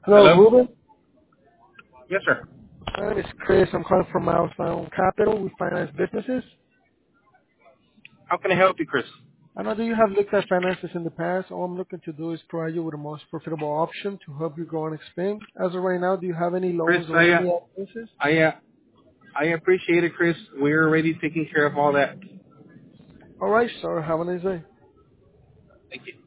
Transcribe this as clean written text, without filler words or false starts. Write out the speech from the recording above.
Hello, Hello? Ruben. Yes, sir. My name is Chris. I'm calling from Milestone Capital. We finance businesses. How can I help you, Chris? I know that you have looked at finances in the past. All I'm looking to do is provide you with the most profitable option to help you grow and expand. As of right now, do you have any Chris, loans or any businesses? I appreciate it, Chris. We're already taking care of all that. All right, sir. Have a nice day. Thank you.